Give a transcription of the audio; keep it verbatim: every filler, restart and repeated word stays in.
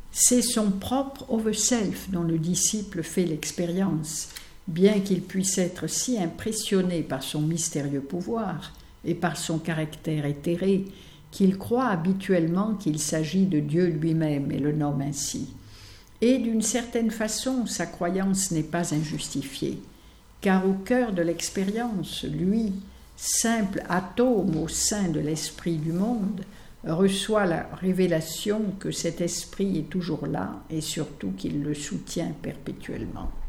C'est son propre over-self dont le disciple fait l'expérience, bien qu'il puisse être si impressionné par son mystérieux pouvoir et par son caractère éthéré qu'il croit habituellement qu'il s'agit de Dieu lui-même et le nomme ainsi. Et d'une certaine façon, sa croyance n'est pas injustifiée, car au cœur de l'expérience, lui, simple atome au sein de l'esprit du monde, reçoit la révélation que cet esprit est toujours là et surtout qu'il le soutient perpétuellement.